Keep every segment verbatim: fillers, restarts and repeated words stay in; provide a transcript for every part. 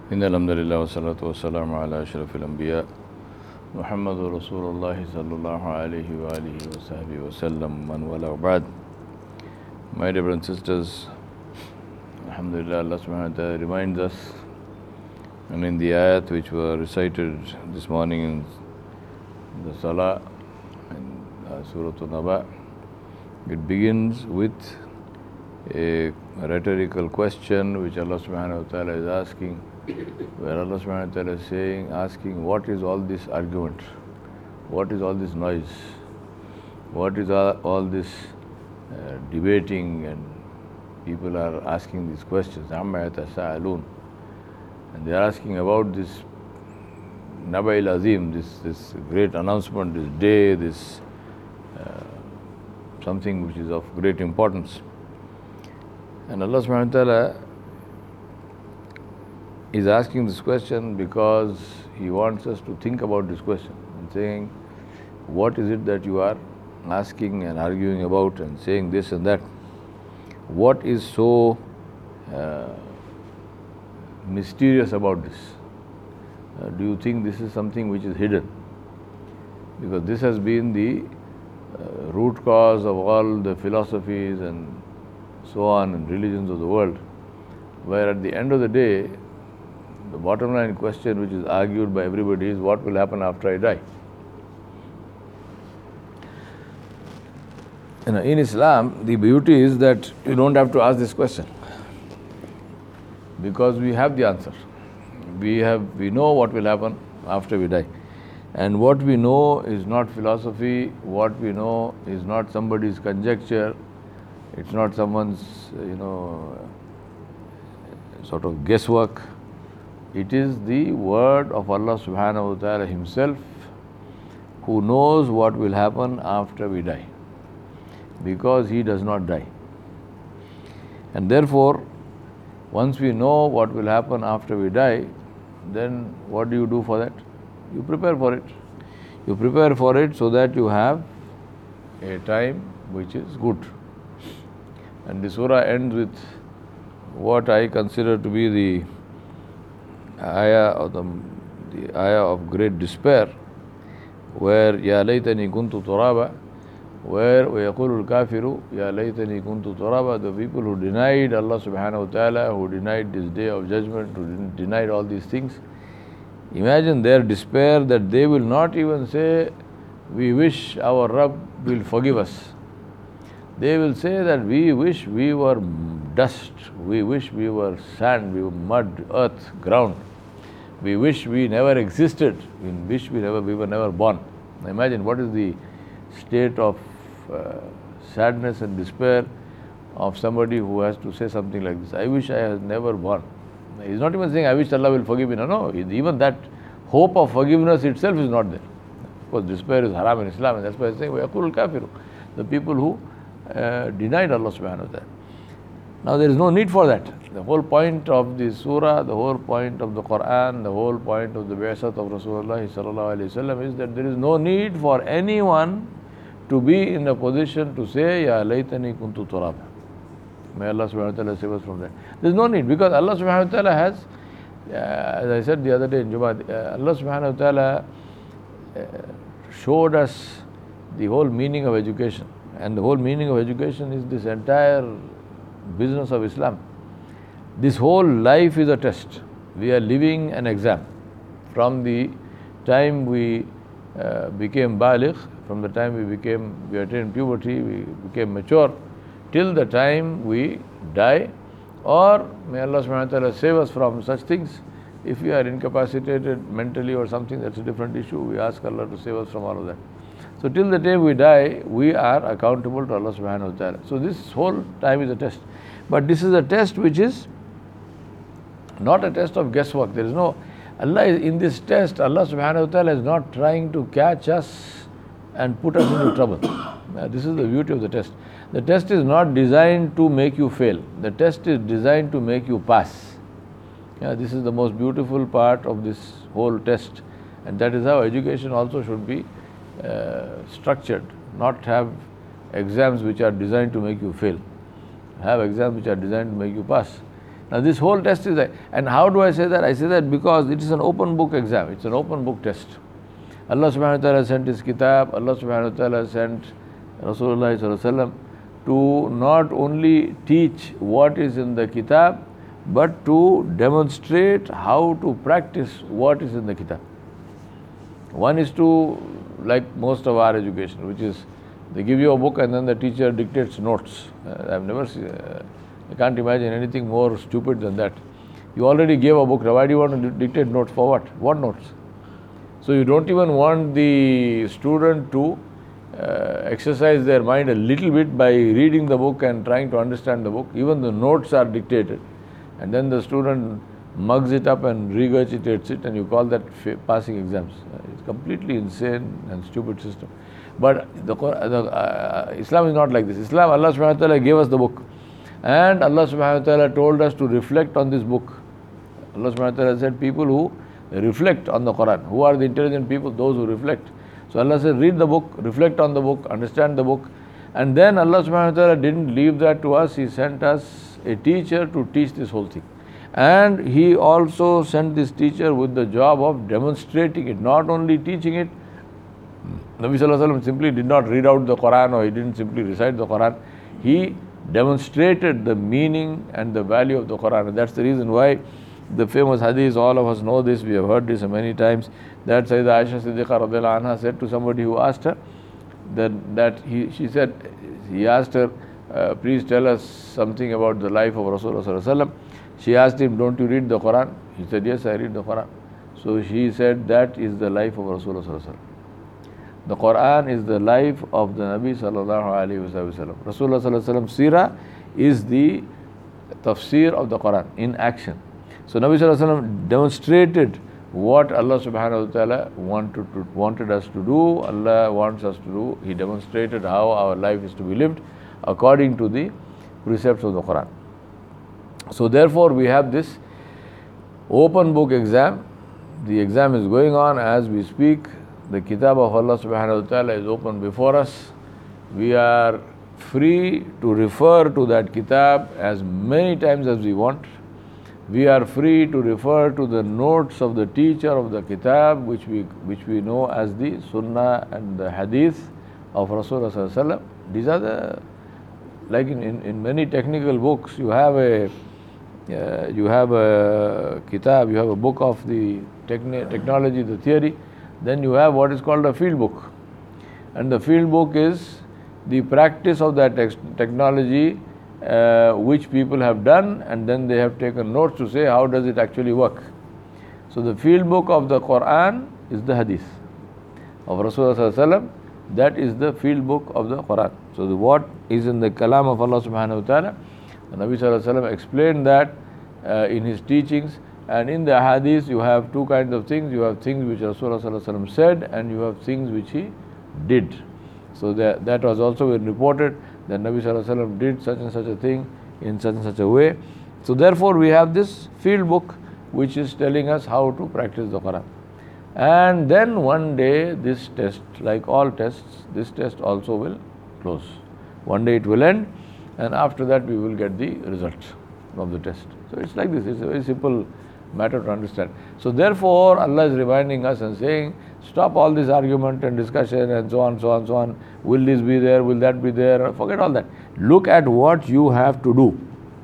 إن الحمد لله والصلاة والسلام على أشرف الأنبياء محمد رسول الله صلى الله عليه وآله وصحبه وسلم من والاه بعد. My dear brothers and sisters, Alhamdulillah, Allah subhanahu wa ta'ala reminds us, and in the ayat which were recited this morning in the Salah in uh, Surah An-Naba, it begins with a rhetorical question which Allah subhanahu wa ta'ala is asking, where Allah subhanahu wa ta'ala is saying, asking, what is all this argument? What is all this noise? What is all, all this uh, debating? And people are asking these questions. Amma yatasa'alun. And they are asking about this Naba'il Azim, this, this great announcement, this day, this uh, something which is of great importance. And Allah subhanahu wa ta'ala is asking this question because He wants us to think about this question and saying, what is it that you are asking and arguing about and saying this and that? What is so uh, mysterious about this? Uh, do you think this is something which is hidden? Because this has been the uh, root cause of all the philosophies and so on and religions of the world, where at the end of the day, the bottom line question which is argued by everybody is, what will happen after I die? You know, in Islam, the beauty is that you don't have to ask this question, because we have the answer. We have, we know what will happen after we die. And what we know is not philosophy, what we know is not somebody's conjecture, it's not someone's, you know, sort of guesswork. It is the word of Allah subhanahu wa ta'ala Himself, who knows what will happen after we die, because He does not die. And therefore, once we know what will happen after we die, then what do you do for that? You prepare for it. You prepare for it so that you have a time which is good. And the surah ends with what I consider to be the ayah of the, the ayah of great despair, where Ya laytani kuntu turaba, where وَيَقُولُ الْكَافِرُ يَا لَيْتَنِي كُنْتُ تُرَابًا. The people who denied Allah subhanahu wa ta'ala, who denied this day of judgment, who denied all these things, imagine their despair that they will not even say, we wish our Rabb will forgive us. They will say that we wish we were dust, we wish we were sand, we were mud, earth, ground. We wish we never existed, we wish we never we were never born. Now imagine what is the state of uh, sadness and despair of somebody who has to say something like this. I wish I was never born. He's not even saying, I wish Allah will forgive me. No, no, even that hope of forgiveness itself is not there. Of course, despair is haram in Islam, and that's why he's saying, وَيَقُولُ الْكَافِرُ, the people who uh, denied Allah subhanahu wa ta'ala. Now there is no need for that. The whole point of the surah, the whole point of the Quran, the whole point of the Bi'asat of Rasulullah sallallahu alayhi wa sallam is that there is no need for anyone to be in a position to say, Ya laytani kuntu turaba. May Allah subhanahu wa ta'ala save us from that. There is no need, because Allah subhanahu wa ta'ala has, uh, as I said the other day in Jummah, uh, Allah subhanahu wa ta'ala uh, showed us the whole meaning of education. And the whole meaning of education is this entire business of Islam. This whole life is a test. We are living an exam. From the time we uh, became baligh, from the time we became, we attained puberty, we became mature, till the time we die, or may Allah subhanahu wa ta'ala save us from such things. If we are incapacitated mentally or something, that's a different issue. We ask Allah to save us from all of that. So till the day we die, we are accountable to Allah subhanahu wa ta'ala. So this whole time is a test. But this is a test which is not a test of guesswork. There is no, Allah is in this test, Allah subhanahu wa ta'ala is not trying to catch us and put us into trouble. Now, this is the beauty of the test. The test is not designed to make you fail. The test is designed to make you pass. Yeah, this is the most beautiful part of this whole test. And that is how education also should be uh, structured, not have exams which are designed to make you fail. Have exams which are designed to make you pass. Now this whole test is like, and how do I say that? I say that because it is an open book exam, it's an open book test. Allah subhanahu wa ta'ala sent His kitab, Allah subhanahu wa ta'ala sent Rasulullah sallallahu alaihi wasallam to not only teach what is in the kitab, but to demonstrate how to practice what is in the kitab. One is to, like most of our education, which is they give you a book and then the teacher dictates notes. Uh, I've never seen, uh, I can't imagine anything more stupid than that. You already gave a book, why do you want to dictate notes for what? What notes? So you don't even want the student to uh, exercise their mind a little bit by reading the book and trying to understand the book. Even the notes are dictated. And then the student mugs it up and regurgitates it, and you call that passing exams. Uh, it's completely insane and stupid system. But the, the uh, Islam is not like this. Islam, Allah subhanahu wa ta'ala gave us the book. And Allah subhanahu wa ta'ala told us to reflect on this book. Allah subhanahu wa ta'ala said people who reflect on the Quran. Who are the intelligent people? Those who reflect. So Allah said read the book, reflect on the book, understand the book. And then Allah subhanahu wa ta'ala didn't leave that to us. He sent us a teacher to teach this whole thing. And He also sent this teacher with the job of demonstrating it, not only teaching it. Nabi sallallahu alaihi wasallam simply did not read out the Quran, or he didn't simply recite the Quran. He demonstrated the meaning and the value of the Quran. And that's the reason why the famous hadith, all of us know this, we have heard this many times, that Sayyidah Aisha Siddiqa radiallahu anha said to somebody who asked her, that, that he, she said, he asked her, uh, please tell us something about the life of Rasulullah sallallahu alaihi wasallam. She asked him, don't you read the Quran? He said, yes, I read the Quran. So she said, that is the life of Rasulullah sallallahu alaihi wasallam. The Quran is the life of the Nabi sallallahu alaihi wasallam. Rasulullah sallallahu alaihi wasallam seerah is the tafsir of the Quran in action. So Nabi sallallahu alaihi wasallam demonstrated what Allah subhanahu wa ta'ala wanted, to, wanted us to do, Allah wants us to do. He demonstrated how our life is to be lived according to the precepts of the Quran. So therefore we have this open book exam. The exam is going on as we speak. The kitab of Allah subhanahu wa ta'ala is open before us. We are free to refer to that kitab as many times as we want. We are free to refer to the notes of the teacher of the kitab, which we which we know as the sunnah and the hadith of Rasulullah sallallahu alaihi wasallam. These are the, like in, in, in many technical books, you have a uh, you have a kitab, you have a book of the techni- technology, the theory. Then you have what is called a field book. And the field book is the practice of that tex- technology uh, which people have done, and then they have taken notes to say how does it actually work. So the field book of the Quran is the hadith of Rasulullah sallallahu alaihi wasallam. That is the field book of the Quran. So the, what is in the kalam of Allah subhanahu wa ta'ala, the Nabi sallallahu alaihi wasallam explained that uh, in his teachings. And in the hadith you have two kinds of things. You have things which Rasulullah sallallahu alaihi wasallam said, and you have things which he did. So that, that was also been reported that Nabi sallallahu alaihi wasallam did such and such a thing in such and such a way. So therefore we have this field book which is telling us how to practice the Quran. And then one day this test, like all tests, this test also will close. One day it will end, and after that we will get the result of the test. So it's like this. It's a very simple matter to understand. So therefore Allah is reminding us and saying, stop all this argument and discussion and so on, so on, so on. Will this be there? Will that be there? Forget all that. Look at what you have to do.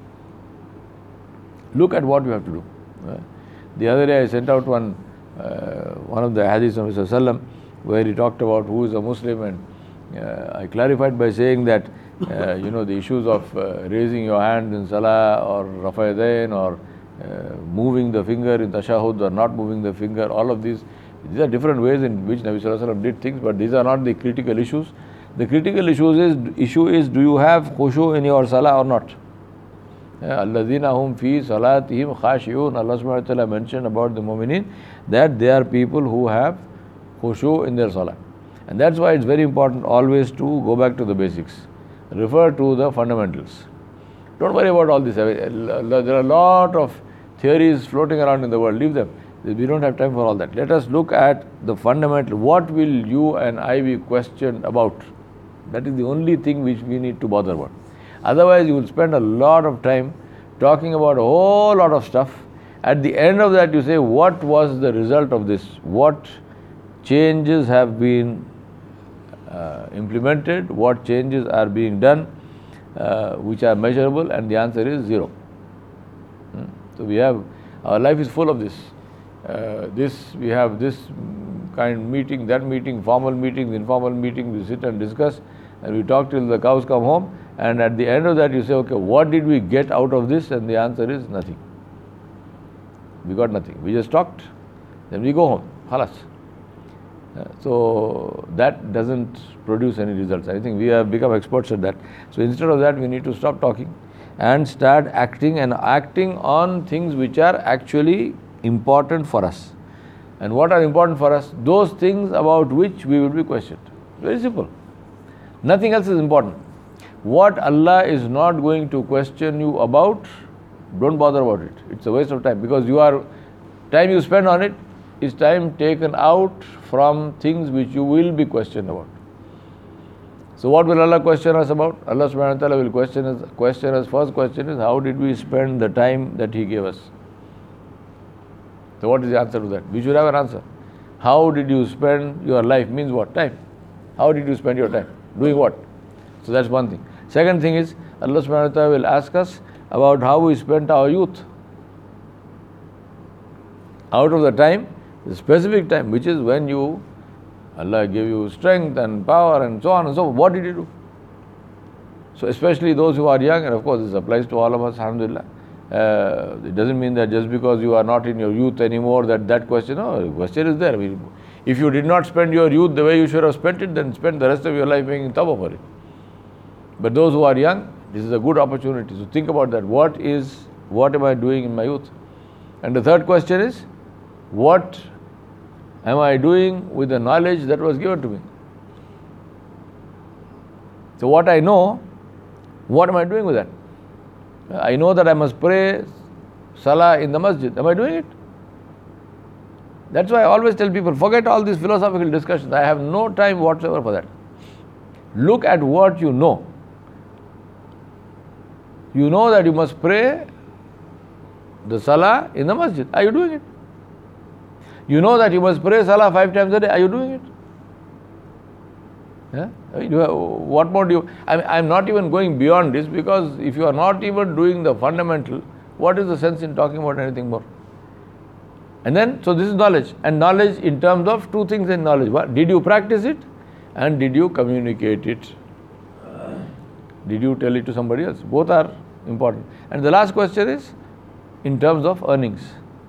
Look at what you have to do. Uh, the other day I sent out one uh, one of the hadiths of Rasulullah sallallahu alaihi wasallam where he talked about who is a Muslim, and uh, I clarified by saying that uh, you know the issues of uh, raising your hand in salah or rafa yadayn or Uh, moving the finger in tashahud or not moving the finger, all of these, these are different ways in which Nabi sallallahu alaihi wasallam did things, but these are not the critical issues. The critical issues is issue is do you have khushu in your salah or not? Alladhina hum fi salatihim khashiyun. Allah subhanahu wa ta'ala mentioned about the mu'minin that they are people who have khushu in their salah. And that's why it's very important always to go back to the basics. Refer to the fundamentals. Don't worry about all this. There are a lot of theories floating around in the world. Leave them. We don't have time for all that. Let us look at the fundamental. What will you and I be questioned about? That is the only thing which we need to bother about. Otherwise, you will spend a lot of time talking about a whole lot of stuff. At the end of that, you say, what was the result of this? What changes have been uh, implemented? What changes are being done, uh, which are measurable? And the answer is zero. Hmm? So we have, our life is full of this. Uh, this, we have this kind of meeting, that meeting, formal meetings, informal meetings, we sit and discuss, and we talk till the cows come home, and at the end of that you say, okay, what did we get out of this? And the answer is nothing. We got nothing. We just talked, then we go home. Khalas. Uh, so that doesn't produce any results. I think we have become experts at that. So instead of that, we need to stop talking and start acting, and acting on things which are actually important for us. And what are important for us? Those things about which we will be questioned. Very simple. Nothing else is important. What Allah is not going to question you about, don't bother about it. It's a waste of time, because you are, time you spend on it is time taken out from things which you will be questioned about. So what will Allah question us about? Allah subhanahu wa ta'ala will question us, question us. First question is, how did we spend the time that He gave us? So what is the answer to that? We should have an answer. How did you spend your life? Means what? Time. How did you spend your time? Doing what? So that's one thing. Second thing is, Allah subhanahu wa ta'ala will ask us about how we spent our youth. Out of the time, the specific time, which is when you, Allah gave you strength and power and so on and so forth. What did you do? So especially those who are young, and of course this applies to all of us, alhamdulillah. Uh, it doesn't mean that just because you are not in your youth anymore that that question, no, the question is there. I mean, if you did not spend your youth the way you should have spent it, then spend the rest of your life making tawbah for it. But those who are young, this is a good opportunity. So think about that. What is, what am I doing in my youth? And the third question is, what am I doing with the knowledge that was given to me? So what I know, what am I doing with that? I know that I must pray salah in the masjid. Am I doing it? That's why I always tell people, forget all these philosophical discussions. I have no time whatsoever for that. Look at what you know. You know that you must pray the salah in the masjid. Are you doing it? You know that you must pray salah five times a day. Are you doing it? Yeah? What more do you... I am not even going beyond this, because if you are not even doing the fundamental, what is the sense in talking about anything more? And then, so this is knowledge. And knowledge in terms of two things in knowledge. What? Did you practice it? And did you communicate it? Did you tell it to somebody else? Both are important. And the last question is, in terms of earnings.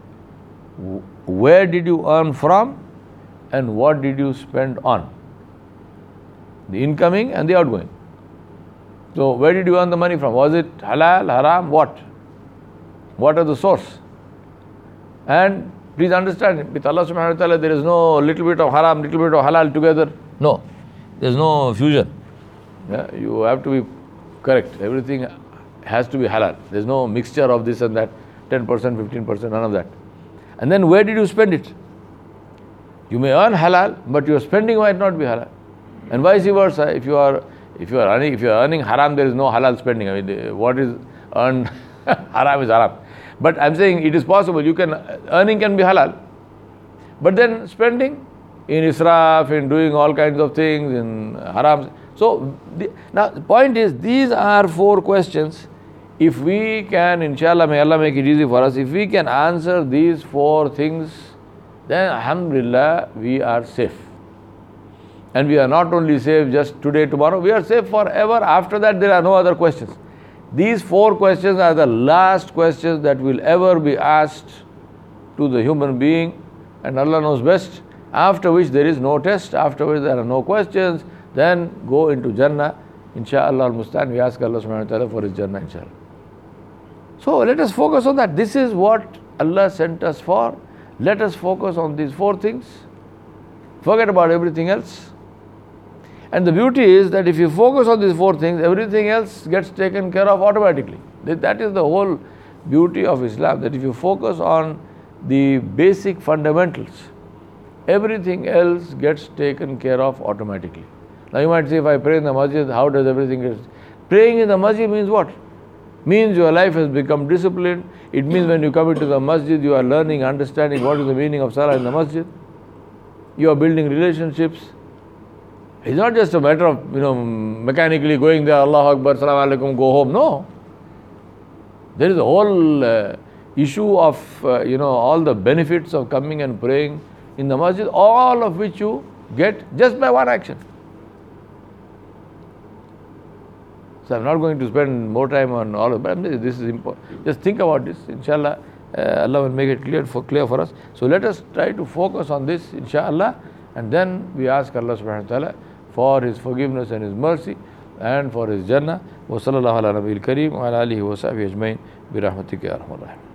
Where did you earn from, and what did you spend on? The incoming and the outgoing. So where did you earn the money from? Was it halal, haram, what? What are the source? And please understand, with Allah subhanahu wa ta'ala there is no little bit of haram, little bit of halal together. No. There is no fusion. Yeah? You have to be correct. Everything has to be halal. There is no mixture of this and that, ten percent, fifteen percent, none of that. And then where did you spend it? You may earn halal, but your spending might not be halal. And vice versa, if you are if you are earning if you are earning haram, there is no halal spending. I mean, what is earned haram is haram. But I'm saying it is possible. You can earning can be halal, but then spending in israf, in doing all kinds of things, in haram. So the, now the point is, these are four questions. If we can, inshallah, may Allah make it easy for us. If we can answer these four things, then alhamdulillah we are safe. And we are not only safe just today, tomorrow, we are safe forever. After that, there are no other questions. These four questions are the last questions that will ever be asked to the human being, and Allah knows best. After which there is no test, after which there are no questions, then go into Jannah. Insha'Allah al-Mustan, we ask Allah subhanahu wa ta'ala for His Jannah, inshallah. So let us focus on that. This is what Allah sent us for. Let us focus on these four things. Forget about everything else. And the beauty is that if you focus on these four things, everything else gets taken care of automatically. That is the whole beauty of Islam, that if you focus on the basic fundamentals, everything else gets taken care of automatically. Now you might say, if I pray in the masjid, how does everything get... Praying in the masjid means what? means your life has become disciplined. It means when you come into the masjid, you are learning, understanding what is the meaning of salah in the masjid. You are building relationships. It's not just a matter of, you know, mechanically going there, Allahu Akbar, Salaam Alaikum, go home. No. There is a whole uh, issue of, uh, you know, all the benefits of coming and praying in the masjid, all of which you get just by one action. So I'm not going to spend more time on all of it, but this is important. Just think about this, inshallah. Uh, Allah will make it clear for, clear for us. So let us try to focus on this, inshallah, and then we ask Allah subhanahu wa ta'ala for His forgiveness and His mercy and for His Jannah. Wa sallallahu ala nabiyil kareem wa ala alihi wa sahbihi ajmain bi rahmatika ya arhamar rahimin.